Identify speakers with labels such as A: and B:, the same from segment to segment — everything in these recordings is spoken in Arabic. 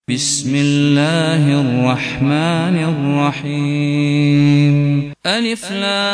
A: بسم الله الرحمن الرحيم. ألف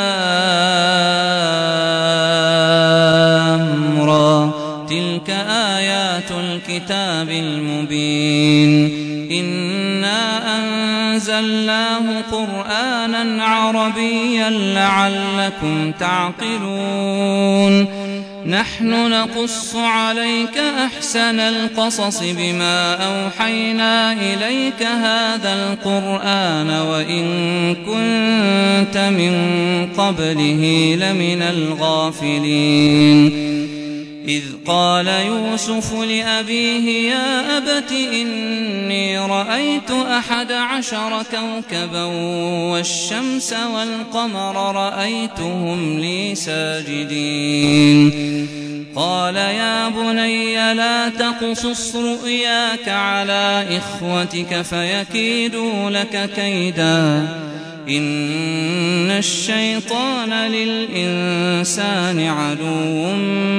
A: لام را تلك آيات الكتاب المبين. إنا أنزلناه قرآنا عربيا لعلكم تعقلون. نحن نقص عليك أحسن القصص بما أوحينا إليك هذا القرآن وإن كنت من قبله لمن الغافلين. إذ قال يوسف لأبيه يا أبت إني رأيت 11 كوكبا والشمس والقمر رأيتهم لي ساجدين. قال يا بني لا تقصص رؤياك على إخوتك فيكيدوا لك كيدا إن الشيطان للإنسان عدو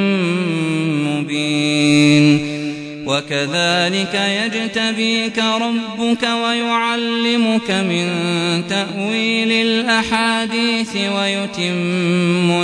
A: مبين. وكذلك يجتبيك ربك ويعلمك من تأويل الأحاديث ويتم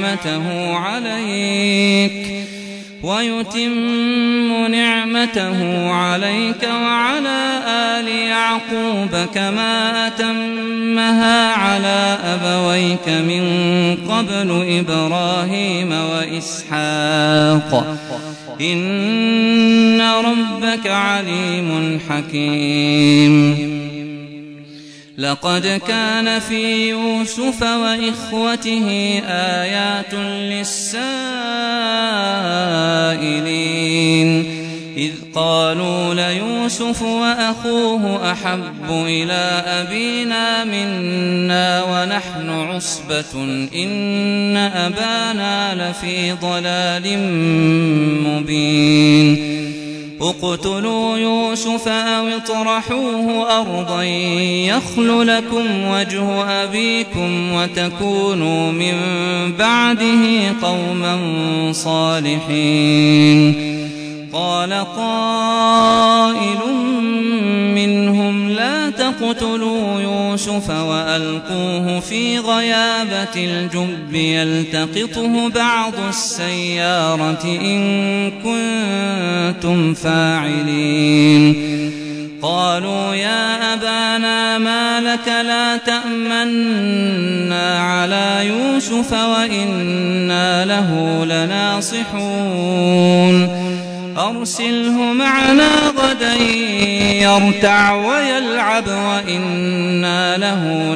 A: نعمته عليك وعلى آل يعقوب كما أتمها على أبويك من قبل إبراهيم وإسحاق إن ربك عليم حكيم. لقد كان في يوسف وإخوته آيات للسائلين. إذ قالوا ليوسف وأخوه أحب إلى أبينا منا ونحن عصبة إن أبانا لفي ضلال مبين. اقتلوا يوسف أو اطرحوه أرضا يخل لكم وجه أبيكم وتكونوا من بعده قوما صالحين. قال قائل منهم لا تقتلوا يوسف وألقوه في غيابة الجب يلتقطه بعض السيارة إن كنتم فاعلين. قالوا يا أبانا ما لك لا تأمنا على يوسف وإنا له لناصحون. أرسله معنا غدا يرتع ويلعب وإنا له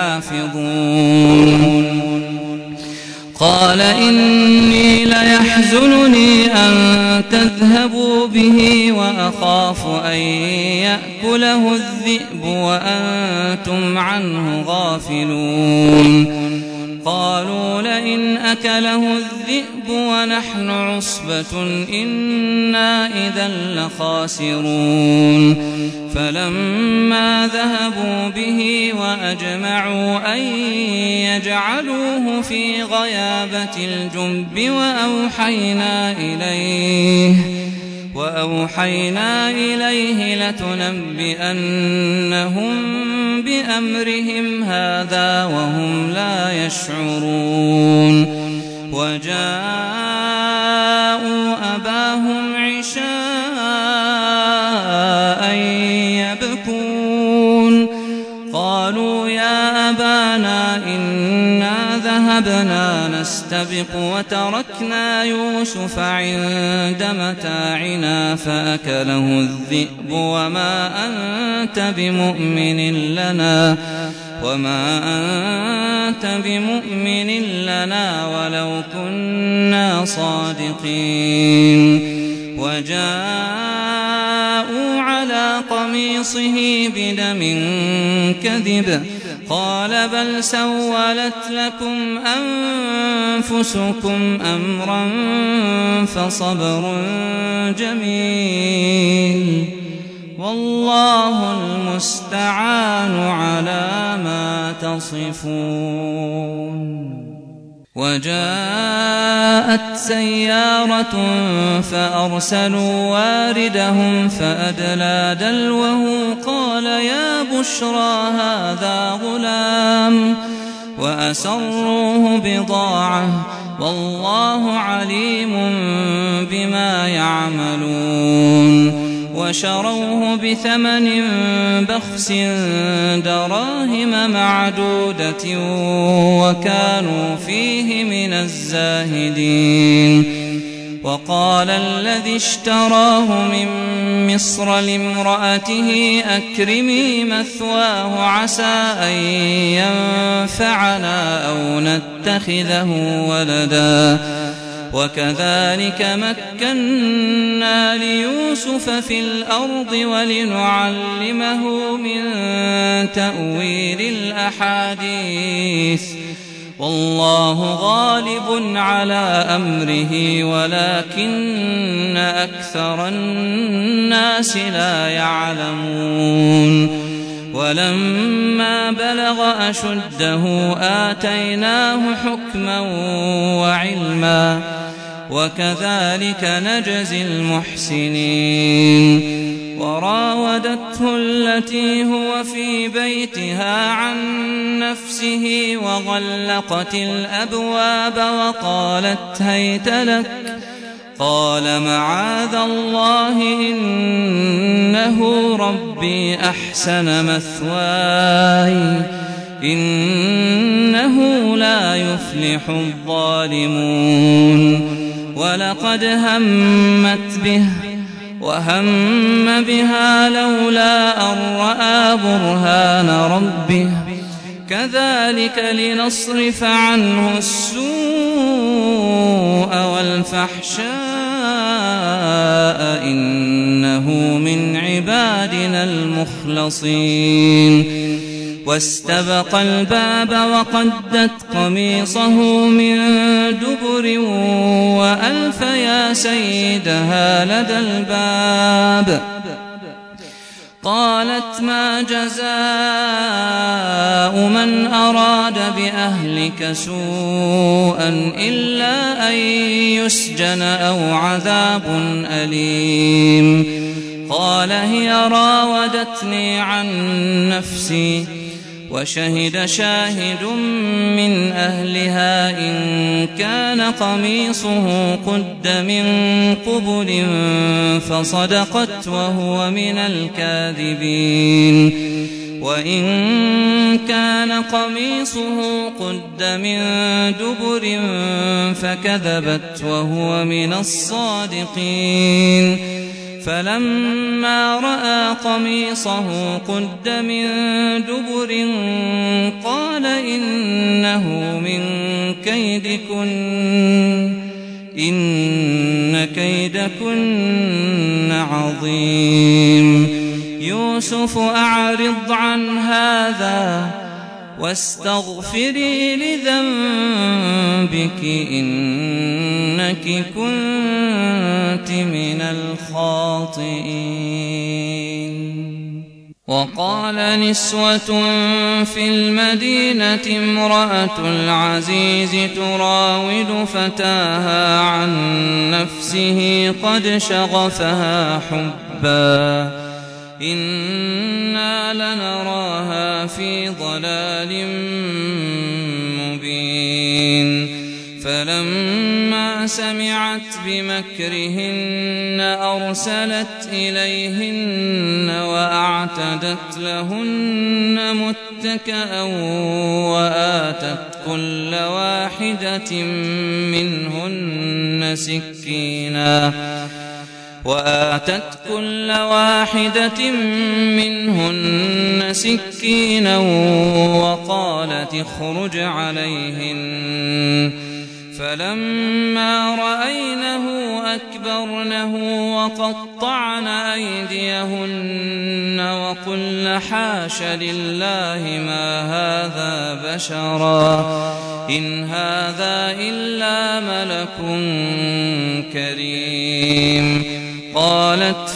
A: لحافظون. قال إني ليحزنني أن تذهبوا به وأخاف أن يأكله الذئب وأنتم عنه غافلون. قالوا لئن أكله الذئب ونحن عصبة إنا إذا لخاسرون. فلما ذهبوا به وأجمعوا أن يجعلوه في غيابة الجب وأوحينا إليه لتنبئنهم بأمرهم هذا وهم لا يشعرون. وجاءوا أباهم عشاء يبكون. قالوا يا أبانا إنا ذهبنا نستبق وتركنا يوسف عند متاعنا فأكله الذئب وما أنت بمؤمن لنا ولو كنا صادقين. وجاءوا على قميصه بدم كذب قال بل سولت لكم أنفسكم أمرا فصبر جميل والله المستعان على ما تصفون. وجاءت سيارة فأرسلوا واردهم فأدلى دلوه قال يا بشرى هذا غلام وأسروه بضاعة والله عليم بما يعملون وشروه بثمن بخس دراهم معدودة وكانوا فيه من الزاهدين وقال الذي اشتراه من مصر لامرأته أكرمي مثواه عسى أن ينفعنا أو نتخذه ولدا وكذلك مكنا ليوسف في الأرض ولنعلمه من تأويل الأحاديث والله غالب على أمره ولكن أكثر الناس لا يعلمون ولما بلغ أشده آتيناه حكما وعلما وكذلك نجزي المحسنين وراودته التي هو في بيتها عن نفسه وغلقت الأبواب وقالت هيت لك قال معاذ الله إنه ربي أحسن مثواي إنه لا يفلح الظالمون ولقد همت به وهم بها لولا أن رأى برهان ربه كذلك لنصرف عنه السوء والفحشاء إنه من عبادنا المخلصين واستبق الباب وقدت قميصه من دبر وألف يا سيدها لدى الباب قالت ما جزاء من أراد بأهلك سوءا إلا أن يسجن أو عذاب أليم قال هي راودتني عن نفسي وشهد شاهد من أهلها إن كان قميصه قد من قبل فصدقت وهو من الكاذبين وإن كان قميصه قد من دبر فكذبت وهو من الصادقين فلما رأى قميصه قد من دبر قال إنه من كيدكن إن كيدكن عظيم يوسف أعرض عن هذا واستغفري لذنبك إنك كنت من الخاطئين وقال نسوة في المدينة امرأة العزيز تراود فتاها عن نفسه قد شغفها حبا إنا لنراها في ضلال مبين فلما سمعت بمكرهن أرسلت إليهن وأعتدت لهن متكئا وآتت كل واحدة منهن سكينا وقالت اخرج عليهن فلما رأينه أكبرنه وقطعن أيديهن وقلن حاش لله ما هذا بشرا إن هذا إلا ملك كريم قالت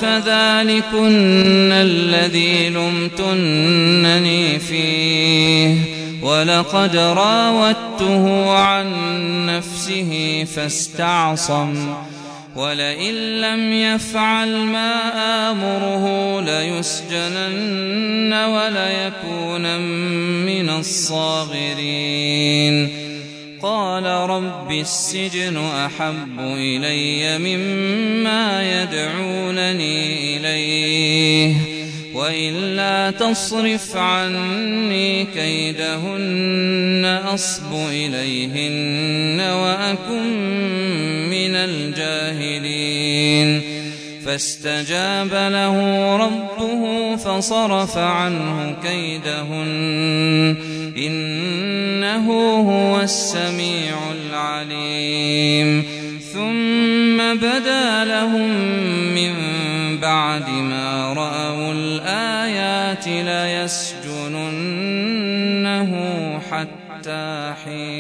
A: فذلكن الذي لمتنني فيه ولقد راودته عن نفسه فاستعصم ولئن لم يفعل ما آمره ليسجنن وليكونن من الصاغرين قال رب السجن أحب إلي مما يدعونني إليه وإلا تصرف عني كيدهن أصب إليهن وأكن من الجاهلين فاستجاب له ربه فصرف عنه كيدهن إنه هو السميع العليم ثم بدا لهم من بعد ما رأوا الآيات ليسجننه حتى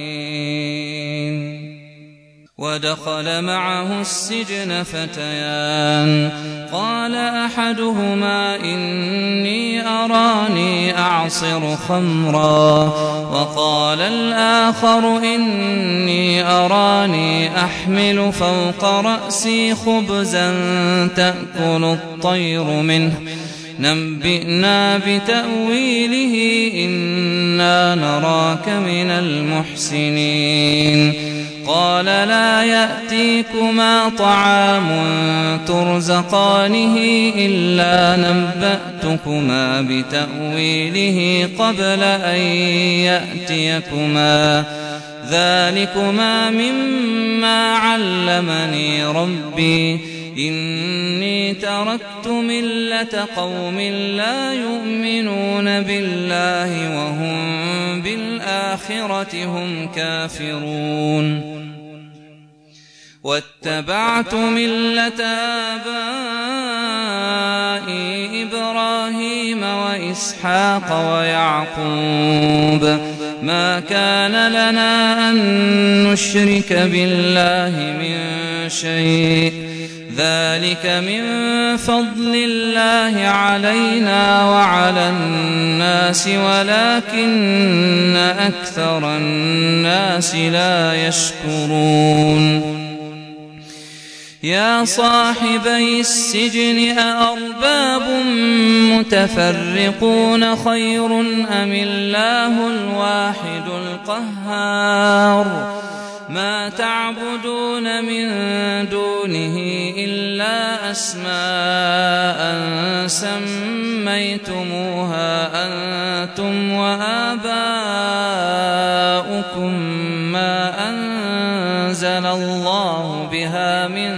A: حين ودخل معه السجن فتيان قال أحدهما إني أراني أعصر خمرا وقال الآخر إني أراني أحمل فوق رأسي خبزا تأكل الطير منه نبئنا بتأويله إنا نراك من المحسنين قال لا يأتيكما طعام ترزقانه إلا نبأتكما بتأويله قبل أن يأتيكما ذلكما مما علمني ربي إني تركت ملة قوم لا يؤمنون بالله وهم بالآخرة هم كافرون واتبعت ملة آبائي إبراهيم وإسحاق ويعقوب ما كان لنا أن نشرك بالله من شيء ذلك من فضل الله علينا وعلى الناس ولكن أكثر الناس لا يشكرون يا صاحبي السجن أأرباب متفرقون خير أم الله الواحد القهار ما تعبدون من دونه إلا أسماء سميتموها أنتم وآباؤكم ما أنزل الله بها من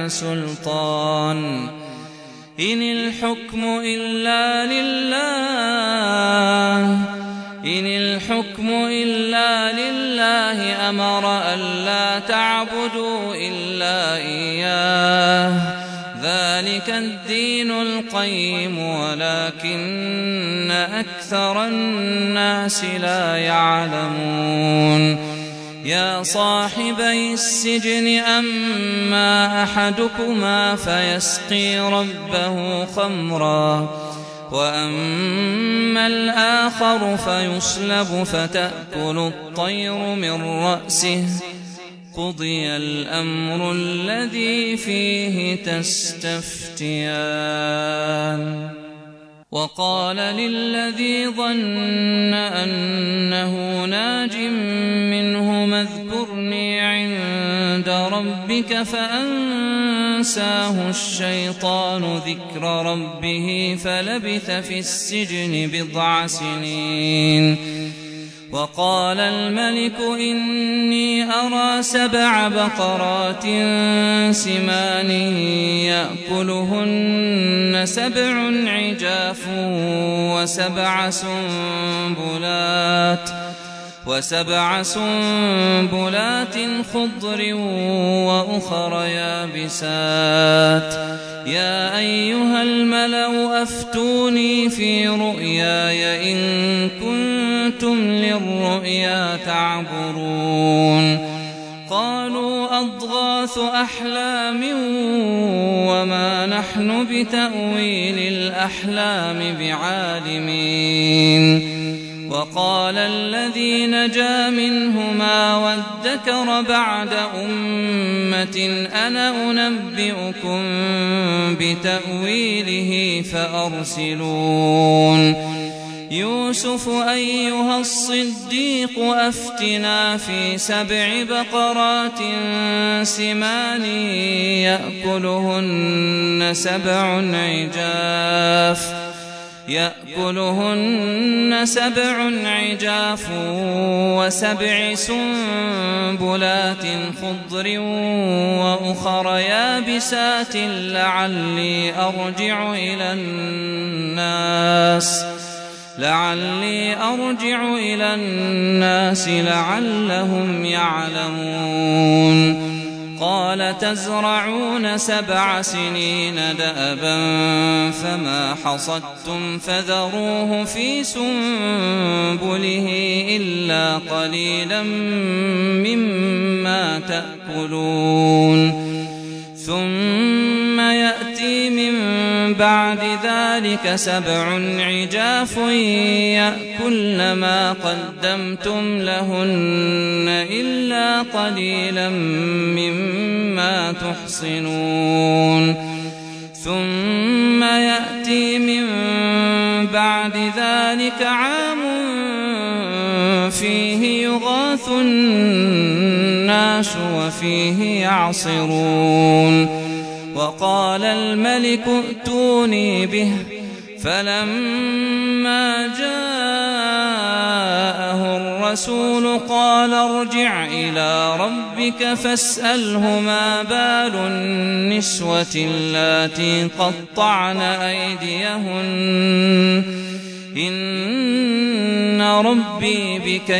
A: سلطان إن الحكم إلا لله أمر ألا تعبدوا إلا إياه ذلك الدين القيم ولكن أكثر الناس لا يعلمون يا صاحبي السجن أما أحدكما فيسقي ربه خمرا وأما الآخر فيصلب فتأكل الطير من رأسه قضي الأمر الذي فيه تستفتيان وقال للذي ظن أنه ناج منهما اذكرني عند ربك فأنساه الشيطان ذكر ربه فلبث في السجن بضع سنين وقال الملك إني أرى 7 بقرات سمان يأكلهن 7 عجاف وسبع سنبلات خضر وأخر يابسات يا أيها الملأ أفتوني في رؤياي إن كنتم للرؤيا تعبرون قالوا أضغاث أحلام وما نحن بتأويل الأحلام بعالمين وقال الذي نجا منهما وادكر بعد أمة أنا أنبئكم بتأويله فأرسلون يوسف أيها الصديق أفتنا في 7 بقرات سمان يأكلهن 7 عجاف و7 سنبلات خضر وأخر يابسات لعلي أرجع إلى الناس لعلهم يعلمون قال تزرعون 7 سنين دأبا فما حصدتم فذروه في سنبله إلا قليلا مما تأكلون ثم يأتي من بعد ذلك 7 عجاف يأكلن ما قدمتم لهن إلا قليلا مما تحصنون ثم يأتي من بعد ذلك عام فيه يغاث الناس وفيه يعصرون وقال الملك ائتوني به فلما جاءه الرسول قال ارجع إلى ربك فاسأله ما بال النسوة اللاتي قطعن أيديهن إن ربي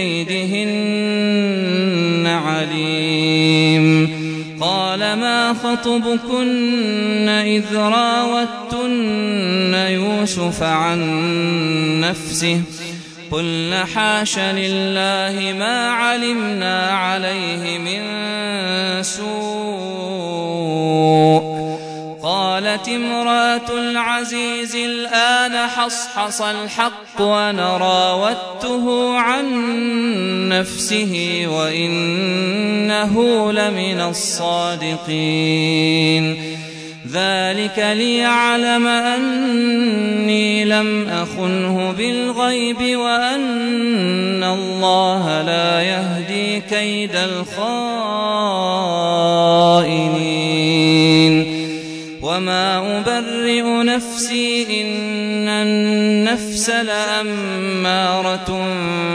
A: بكيدهن عليم قال ما خطبكن إذ راوتن يوسف عن نفسه قلنا حاش لله ما علمنا عليه من سوء قالت امرأة العزيز الآن حصحص الحق وأنا راودته عن نفسه وإنه لمن الصادقين ذلك ليعلم أني لم أخنه بالغيب وأن الله لا يهدي كيد الخائنين وما أبرئ نفسي إن النفس لأمارة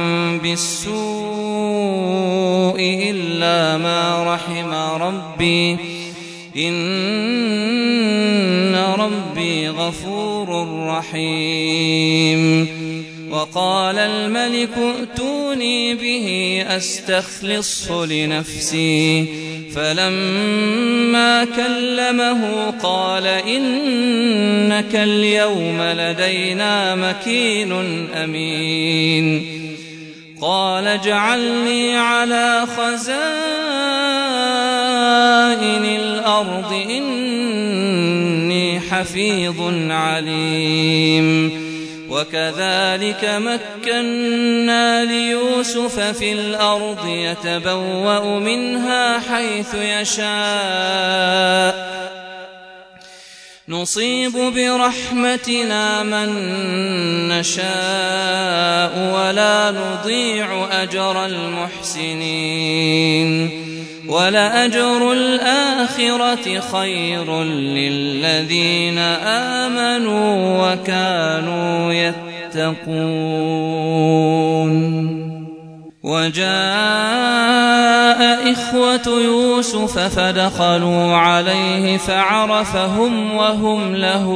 A: بالسوء إلا ما رحم ربي إن ربي غفور رحيم وقال الملك ائتوني به أستخلصه لنفسي فلما كلمه قال إنك اليوم لدينا مكين أمين قال اجعلني على خزائن الأرض إني حفيظ عليم وكذلك مكنا ليوسف في الأرض يتبوأ منها حيث يشاء نصيب برحمتنا من نشاء ولا نضيع أجر المحسنين ولأجر الآخرة خير للذين آمنوا وكانوا يتقون وجاء إخوة يوسف فدخلوا عليه فعرفهم وهم له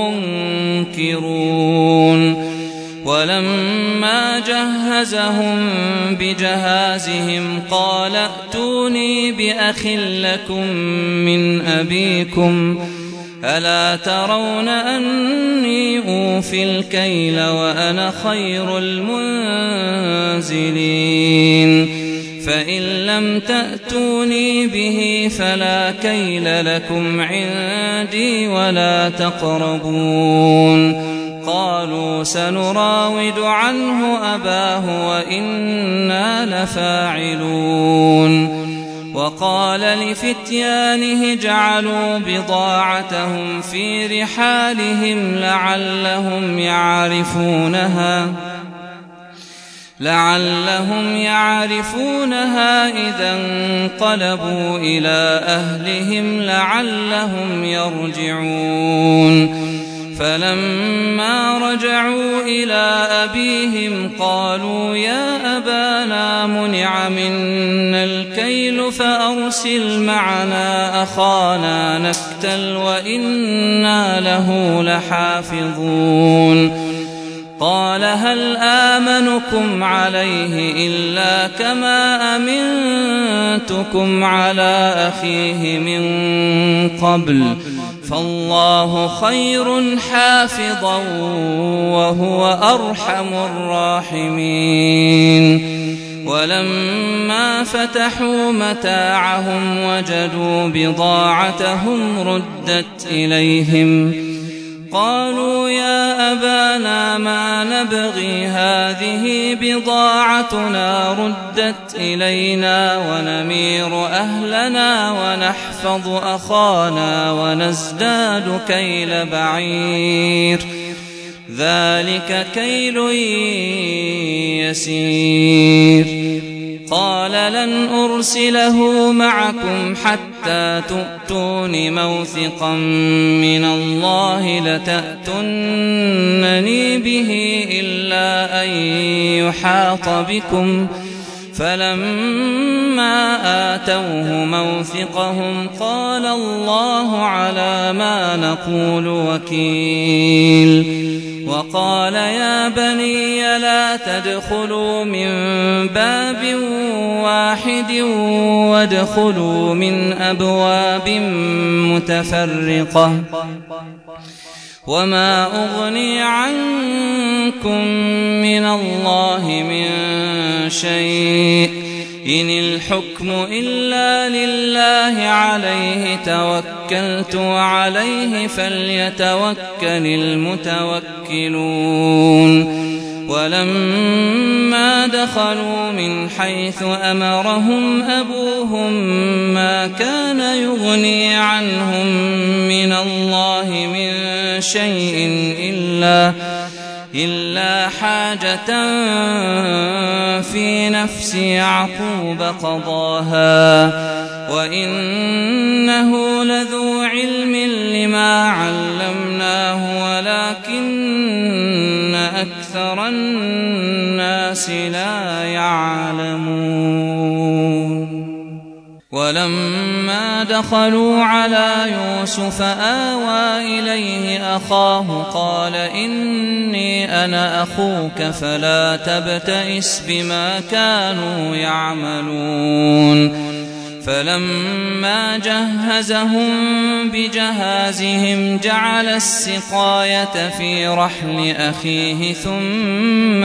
A: منكرون ولما جهزهم بجهازهم قال ائتوني بأخ لكم من أبيكم ألا ترون أني أوفي الكيل وأنا خير المنزلين فإن لم تأتوني به فلا كيل لكم عندي ولا تقربون قالوا سنراود عنه أباه وإنا لفاعلون وقال لفتيانه اجعلوا بضاعتهم في رحالهم لعلهم يعرفونها إذا انقلبوا إلى أهلهم لعلهم يرجعون فلما رجعوا إلى أبيهم قالوا يا أبانا منع منا الكيل فأرسل معنا أخانا نكتل وإنا له لحافظون قال هل آمنكم عليه إلا كما أمنتكم على أخيه من قبل فالله خير حافظا وهو أرحم الراحمين ولما فتحوا متاعهم وجدوا بضاعتهم ردت إليهم قالوا يا أبانا ما نبغي هذه بضاعتنا ردت إلينا ونمير أهلنا ونحفظ أخانا ونزداد كيل بعير ذلك كيل يسير قال لن أرسله معكم حتى تؤتون موثقا من الله لتأتونني به إلا أن يحاط بكم فلما آتوه موثقهم قال الله على ما نقول وكيل وقال يا بني لا تدخلوا من باب واحد وادخلوا من أبواب متفرقة وما أغني عنكم من الله من شيء إن الحكم إلا لله عليه توكلت وعليه فليتوكل المتوكلون ولما دخلوا من حيث أمرهم أبوهم ما كان يغني عنهم من الله من شيء إلا حاجة في نفس يعقوب قضاها وإنه لذو علم لما علمناه ولكن أكثر الناس لا يعلمون ولما دخلوا على يوسف آوى إليه أخاه قال إني أنا أخوك فلا تبتئس بما كانوا يعملون فلما جهزهم بجهازهم جعل السقاية في رحل أخيه ثم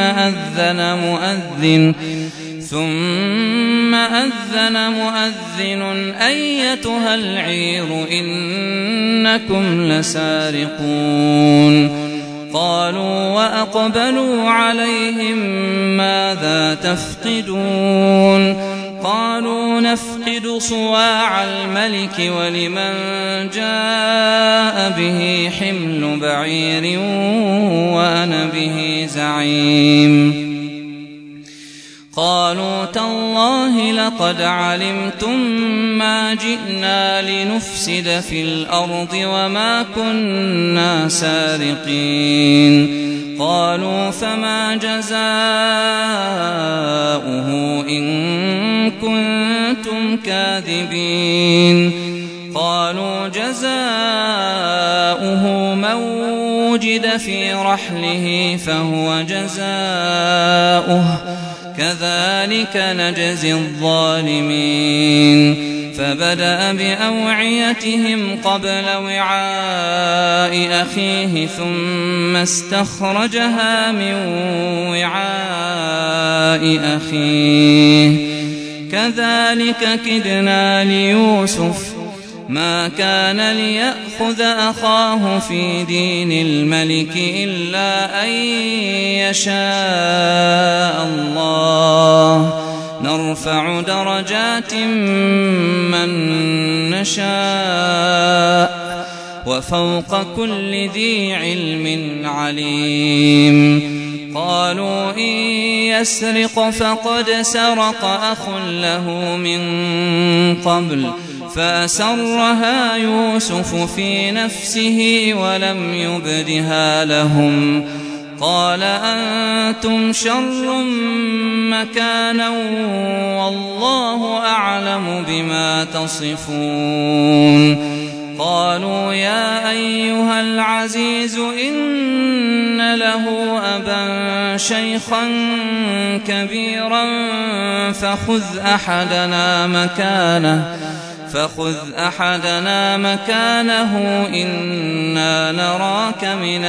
A: أذن مؤذن أيتها العير إنكم لسارقون قالوا وأقبلوا عليهم ماذا تفقدون قالوا نفقد صواع الملك ولمن جاء به حمل بعير وأنا به زعيم قالوا تالله لقد علمتم ما جئنا لنفسد في الأرض وما كنا سارقين قالوا فما جزاؤه إن كنتم كاذبين قالوا جزاؤه من وجد في رحله فهو جزاؤه كذلك نجزي الظالمين فبدأ بأوعيتهم قبل وعاء أخيه ثم استخرجها من وعاء أخيه كذلك كدنا ليوسف ما كان ليأخذ أخاه في دين الملك إلا أن يشاء الله نرفع درجات من نشاء وفوق كل ذي علم عليم قالوا إن يسرق فقد سرق أخ له من قبل فأسرها يوسف في نفسه ولم يبدها لهم قال أنتم شر مكانا والله أعلم بما تصفون قالوا يا أيها العزيز إن له أبا شيخا كبيرا فخذ أحدنا مكانه إنا نراك من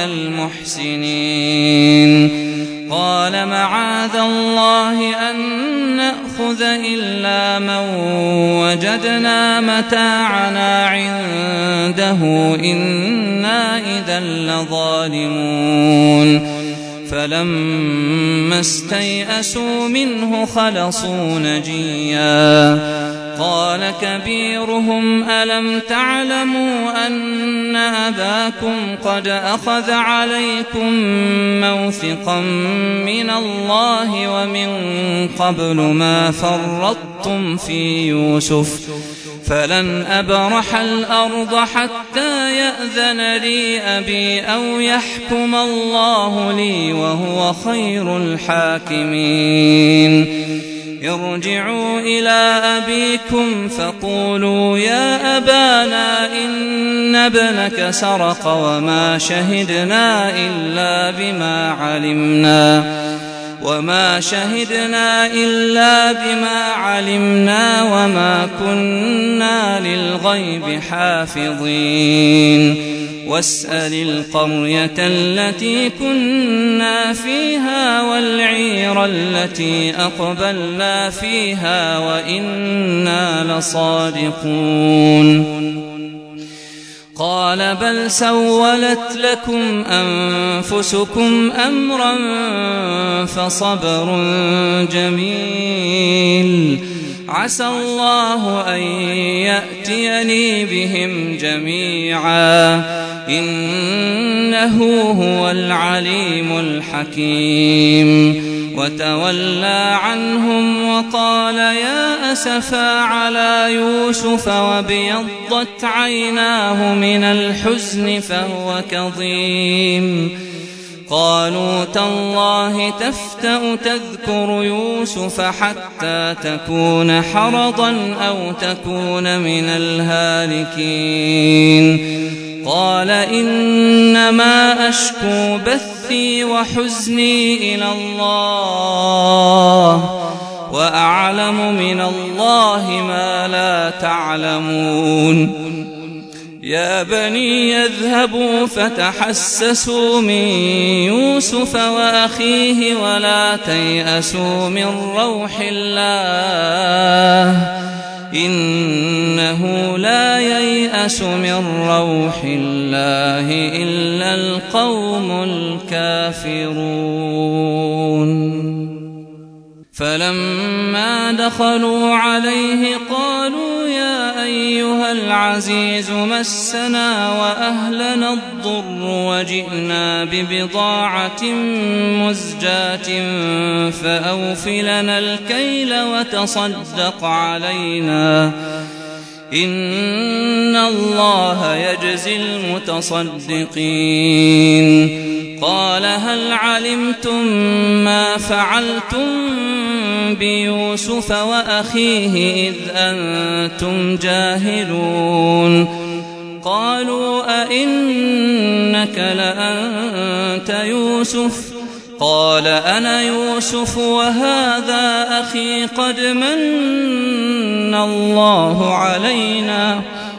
A: المحسنين قال معاذ الله أن نأخذ إلا من وجدنا متاعنا عنده إنا إذا لظالمون فلما استيئسوا منه خلصوا نجيا قال كبيرهم ألم تعلموا أن أباكم قد أخذ عليكم موثقا من الله ومن قبل ما فرطتم في يوسف فلن أبرح الأرض حتى يأذن لي أبي أو يحكم الله لي وهو خير الحاكمين ارجعوا إلى أبيكم فقولوا يا أبانا إن ابنك سرق وما شهدنا إلا بما علمنا وما كنا للغيب حافظين واسأل القرية التي كنا فيها والعير التي أقبلنا فيها وإنا لصادقون قال بل سولت لكم أنفسكم أمرا فصبر جميل عسى الله أن يأتيني بهم جميعا إنه هو العليم الحكيم وتولى عنهم وقال يا أسفا على يوسف وابيضت عيناه من الحزن فهو كظيم قالوا تالله تفتأ تذكر يوسف حتى تكون حرضا أو تكون من الهالكين قال إنما أشكو بثي وحزني إلى الله وأعلم من الله ما لا تعلمون يا بني اذهبوا فتحسسوا من يوسف وأخيه ولا تيأسوا من روح الله إنه لا ييأس من روح الله إلا القوم الكافرون فلما دخلوا عليه قالوا يا أيها العزيز مسنا وأهلنا الضر وجئنا ببضاعة مزجاة فأوف لنا الكيل وتصدق علينا إن الله يجزي المتصدقين قال هل علمتم ما فعلتم بيوسف وأخيه إذ أنتم جاهلون قالوا أئنك لأنت يوسف قال أنا يوسف وهذا أخي قد من الله علينا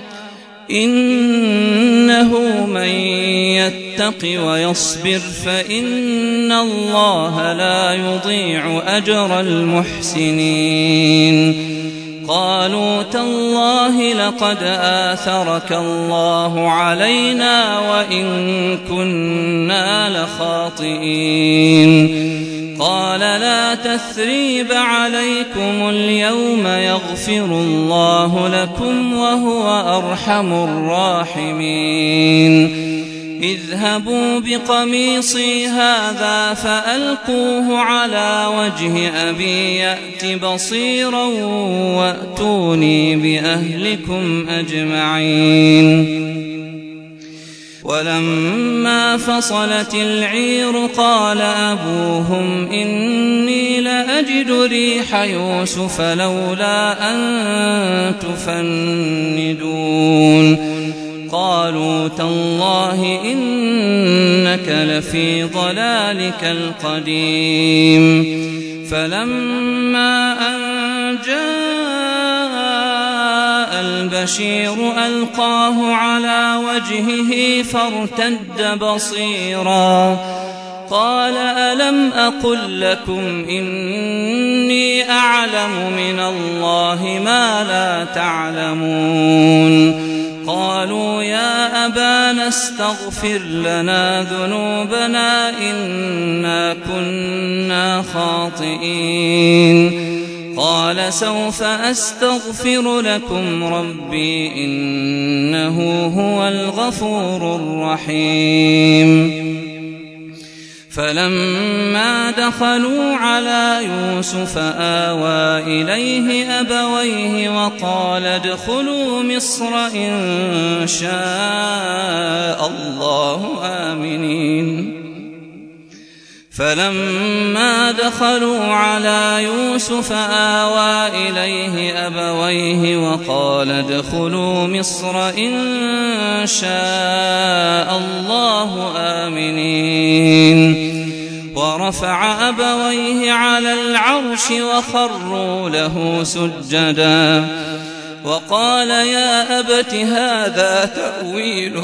A: إنه من يتق ويصبر فإن الله لا يضيع أجر المحسنين قالوا تالله لقد آثرك الله علينا وإن كنا لخاطئين قال لا تثريب عليكم اليوم يغفر الله لكم وهو أرحم الراحمين اذهبوا بقميصي هذا فألقوه على وجه أبي يأت بصيرا وأتوني بأهلكم أجمعين ولما فصلت العير قال أبوهم إني لأجد ريح يوسف لولا أن تفندون قالوا تالله إنك لفي ضلالك القديم فلما أن جاء البشير ألقاه على وجهه فارتد بصيرا قال ألم أقل لكم إني أعلم من الله ما لا تعلمون قالوا يا أبانا استغفر لنا ذنوبنا إنا كنا خاطئين قال سوف أستغفر لكم ربي إنه هو الغفور الرحيم فلما دخلوا على يوسف آوى إليه أبويه وقال ادخلوا مصر إن شاء الله آمنين فلما دخلوا على يوسف آوى إليه أبويه وقال ادخلوا مصر إن شاء الله آمنين ورفع أبويه على العرش وخروا له سجدا وقال يا أبت هذا تأويل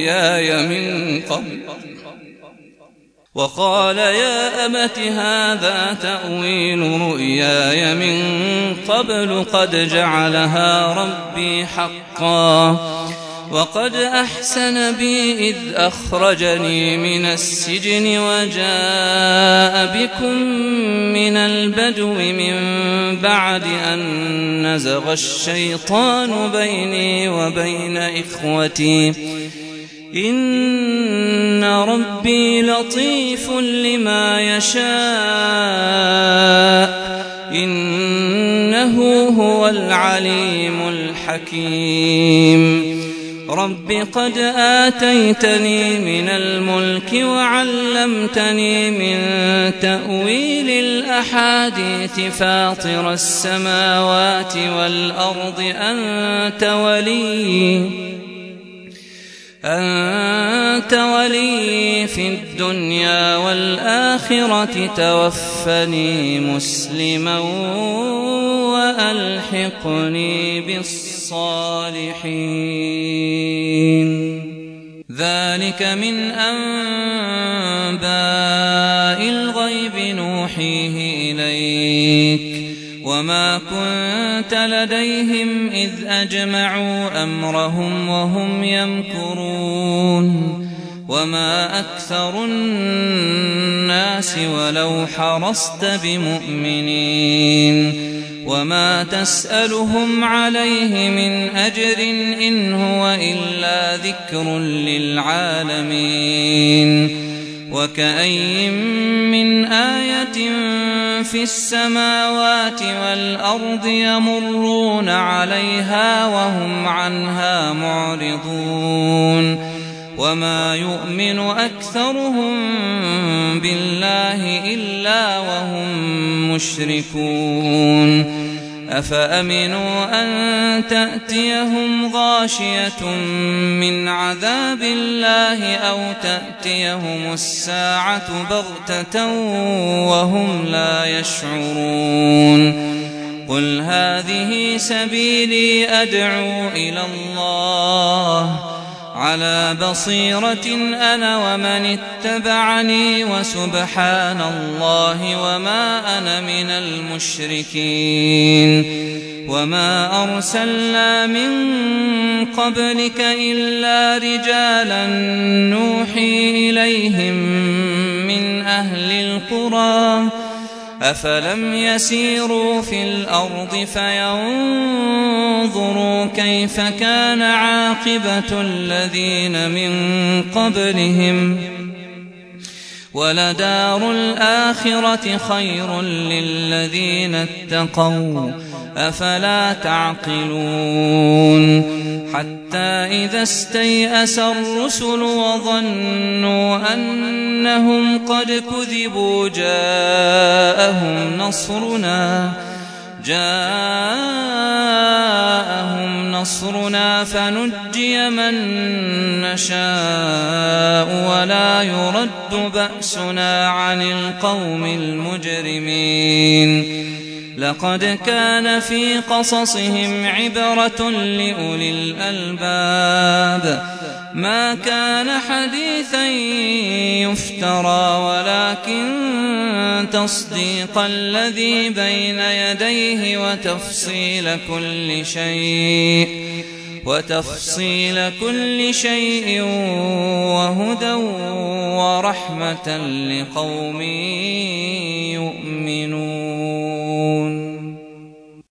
A: رؤياي من قبل قد جعلها ربي حقا وقد أحسن بي إذ أخرجني من السجن وجاء بكم من البدو من بعد أن نزغ الشيطان بيني وبين إخوتي إن ربي لطيف لما يشاء إنه هو العليم الحكيم رب قد آتيتني من الملك وعلمتني من تأويل الأحاديث فاطر السماوات والأرض أنت ولي في الدنيا والآخرة توفني مسلما وألحقني بالصالحين ذلك من أنباء الغيب نوحيه إليك وما كنت لديهم إذ أجمعوا أمرهم وهم يمكرون وما أكثر الناس ولو حرصت بمؤمنين وما تسألهم عليه من أجر إن هو إلا ذكر للعالمين وكأين من آية في السماوات والأرض يمرون عليها وهم عنها معرضون وما يؤمن أكثرهم بالله إلا وهم مشركون أفأمنوا أن تأتيهم غاشية من عذاب الله أو تأتيهم الساعة بغتة وهم لا يشعرون قل هذه سبيلي أدعو إلى الله على بصيرة أنا ومن اتبعني وسبحان الله وما أنا من المشركين وما أرسلنا من قبلك إلا رجالا نوحي إليهم من أهل القرى أفلم يسيروا في الأرض فينظروا كيف كان عاقبة الذين من قبلهم ولدار الآخرة خير للذين اتقوا أفلا تعقلون حتى إذا استيأس الرسل وظنوا أنهم قد كذبوا جاءهم نصرنا فنجي من نشاء ولا يرد بأسنا عن القوم المجرمين لقد كان في قصصهم عبرة لأولي الألباب ما كان حديثا يفترى ولكن تصديق الذي بين يديه وتفصيل كل شيء وهدى ورحمة لقوم